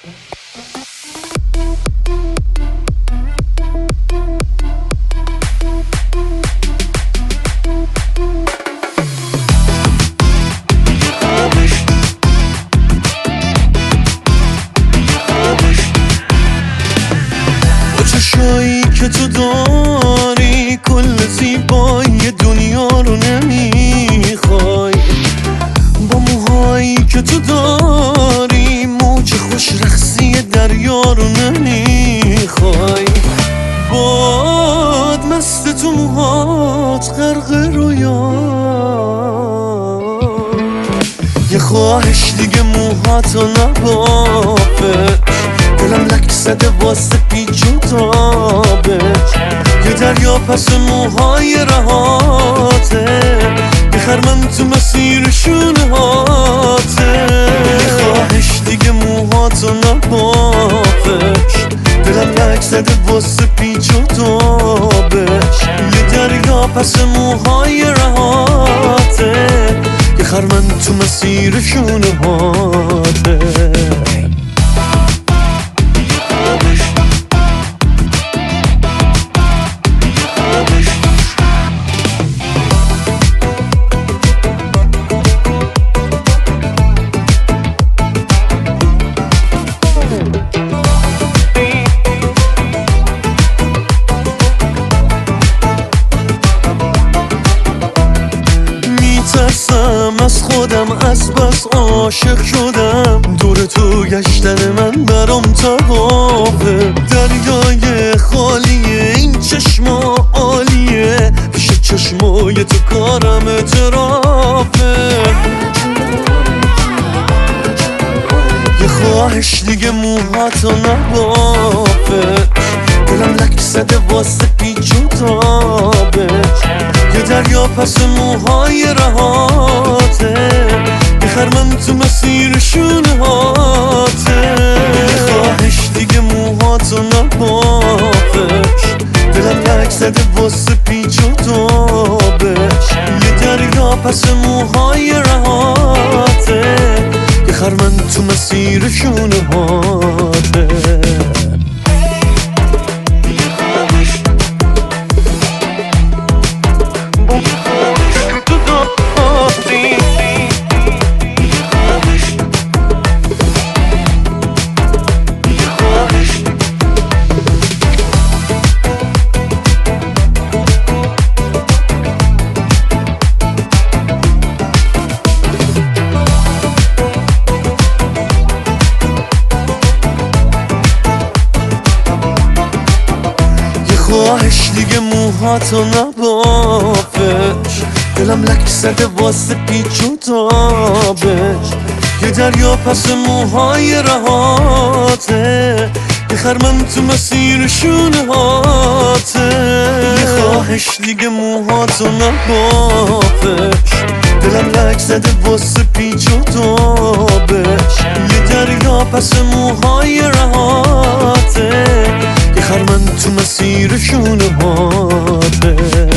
چشایی که تو داری کل زیبایی دنیا رو نمیخوای، با موهایی که تو داری موج خوش رقصی دریا رو نمیخوای، باد مست تو موهات غرق رویا، یه خواهش دیگه موهاتو نبافش، دلم لک زده واسه پیچ و تابش، یه دریا پس موهای رهاته، یه خرمن تو مسیر شونه هاته، یه خواهش دیگه موهاتو نبافش، دلم لک زده واسه پیچ و تابش، یه دریا پس موهای رهاته، یه خرمن تو مسیر شونه هاته. میترسم از خودم، از بس عاشق شدم، دور تو گشتن من برام طوافه، دریای خالیه این چشما عالیه، پیش چشمای تو کارم اعترافه، یه خواهش دیگه موهاتو نبافش، دلم لک زده واسه پیچ و تابش، یه دریا پس موهای رهاته، یه خرمن تو مسیر شونه هاته، یه خواهش دیگه موهاتو نبافش، دلم لک زده واسه پیچ و تابش، یه دریا پس موهای رهاته، یه خرمن تو مسیر شونه هاته. خواهش دیگه موهاتو نبافش، دلم لک زده واسه پیچ و تابش، یه دریا پس موهای رهاته، یه خرمن تو مسیر شونه هاته، یه خواهش دیگه موهاتو نبافش، دلم لک زده واسه پیچ و تابش، یه دریا پس موهای رهاته، یه خرمن تو مسیر شونه هاته.